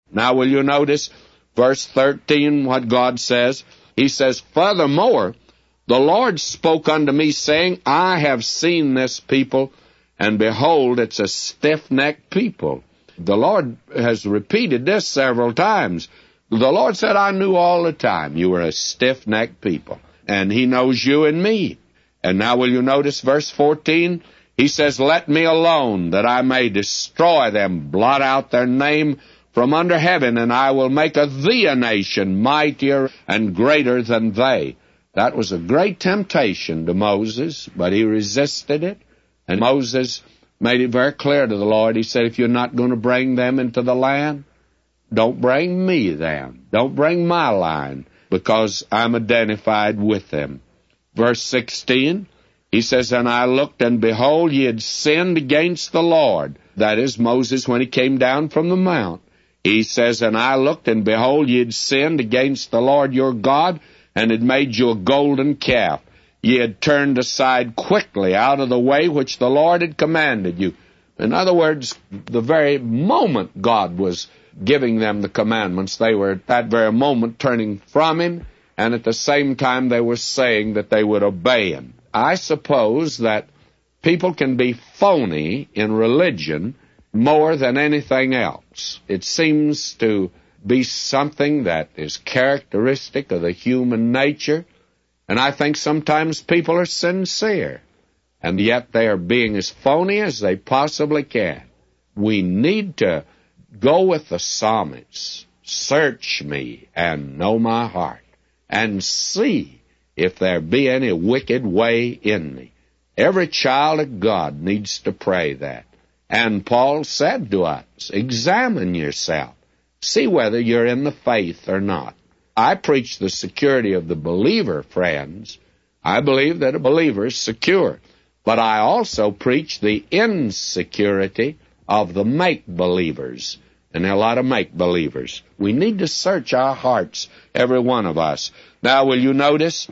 Now will you notice verse 13, what God says? He says, "Furthermore, the Lord spoke unto me, saying, I have seen this people, and behold, it's a stiff-necked people." The Lord has repeated this several times. The Lord said, I knew all the time you were a stiff-necked people, and He knows you and me. And now will you notice verse 14? He says, "Let me alone, that I may destroy them, blot out their name from under heaven, and I will make of thee a nation mightier and greater than they." That was a great temptation to Moses, but he resisted it. And Moses made it very clear to the Lord. He said, if you're not going to bring them into the land, don't bring me them. Don't bring my line, because I'm identified with them. Verse 16, he says, "And I looked, and behold, ye had sinned against the Lord." That is Moses when he came down from the mount. He says, "And I looked, and behold, ye had sinned against the Lord your God, and had made you a golden calf. Ye had turned aside quickly out of the way which the Lord had commanded you." In other words, the very moment God was giving them the commandments, they were at that very moment turning from Him, and at the same time they were saying that they would obey Him. I suppose that people can be phony in religion more than anything else. It seems to be something that is characteristic of the human nature, and I think sometimes people are sincere, and yet they are being as phony as they possibly can. We need to go with the psalmist. Search me and know my heart, and see if there be any wicked way in me. Every child of God needs to pray that. And Paul said to us, examine yourself. See whether you're in the faith or not. I preach the security of the believer, friends. I believe that a believer is secure. But I also preach the insecurity of the make-believers. And there are a lot of make-believers. We need to search our hearts, every one of us. Now, will you notice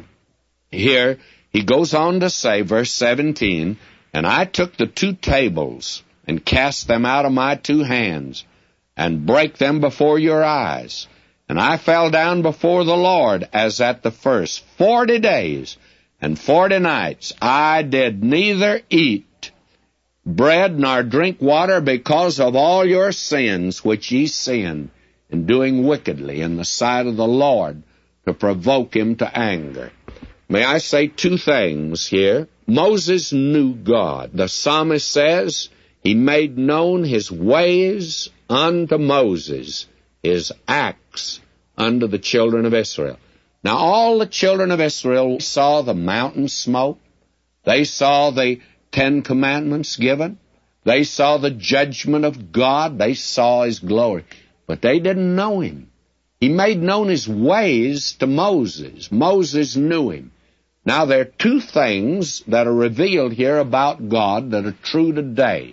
here, he goes on to say, verse 17, "And I took the 2 tables, and cast them out of my 2 hands, and brake them before your eyes. And I fell down before the Lord as at the first. 40 days and 40 nights I did neither eat bread nor drink water, because of all your sins which ye sinned in doing wickedly in the sight of the Lord, to provoke Him to anger." May I say 2 things here? Moses knew God. The psalmist says, He made known His ways unto Moses, His acts unto the children of Israel. Now, all the children of Israel saw the mountain smoke. They saw the 10 commandments given. They saw the judgment of God. They saw His glory. But they didn't know Him. He made known His ways to Moses. Moses knew Him. Now, there are 2 things that are revealed here about God that are true today.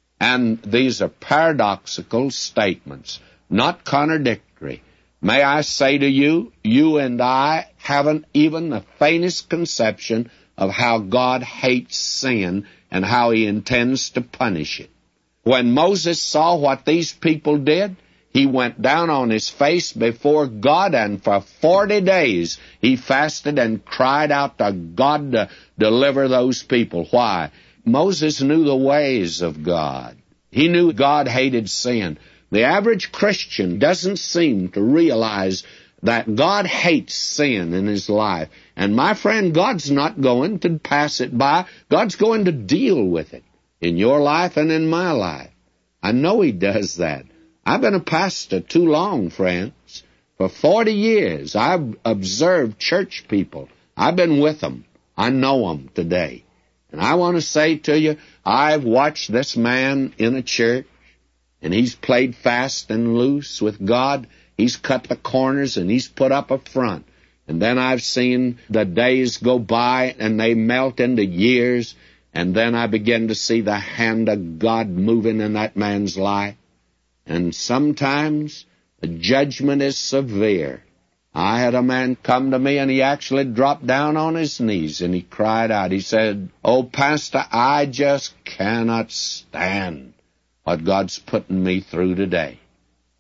And these are paradoxical statements, not contradictory. May I say to you, you and I haven't even the faintest conception of how God hates sin and how He intends to punish it. When Moses saw what these people did, he went down on his face before God, and for 40 days he fasted and cried out to God to deliver those people. Why? Moses knew the ways of God. He knew God hated sin. The average Christian doesn't seem to realize that God hates sin in his life. And my friend, God's not going to pass it by. God's going to deal with it in your life and in my life. I know He does that. I've been a pastor too long, friends. For 40 years, I've observed church people. I've been with them. I know them today. And I want to say to you, I've watched this man in a church, and he's played fast and loose with God. He's cut the corners, and he's put up a front. And then I've seen the days go by, and they melt into years, and then I begin to see the hand of God moving in that man's life. And sometimes the judgment is severe. I had a man come to me, and he actually dropped down on his knees, and he cried out. He said, "Oh, Pastor, I just cannot stand what God's putting me through today."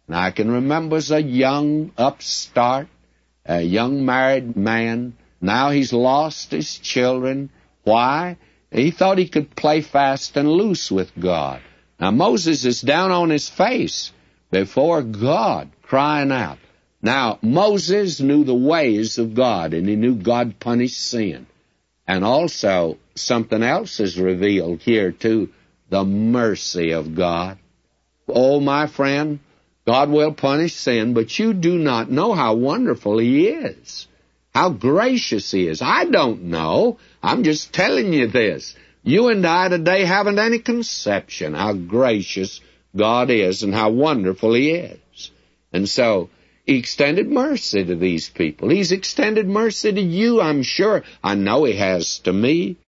And I can remember as a young upstart, a young married man. Now he's lost his children. Why? He thought he could play fast and loose with God. Now Moses is down on his face before God, crying out. Now, Moses knew the ways of God, and he knew God punished sin. And also, something else is revealed here, too, the mercy of God. Oh, my friend, God will punish sin, but you do not know how wonderful He is, how gracious He is. I don't know. I'm just telling you this. You and I today haven't any conception how gracious God is and how wonderful He is. And so, He extended mercy to these people. He's extended mercy to you, I'm sure. I know He has to me.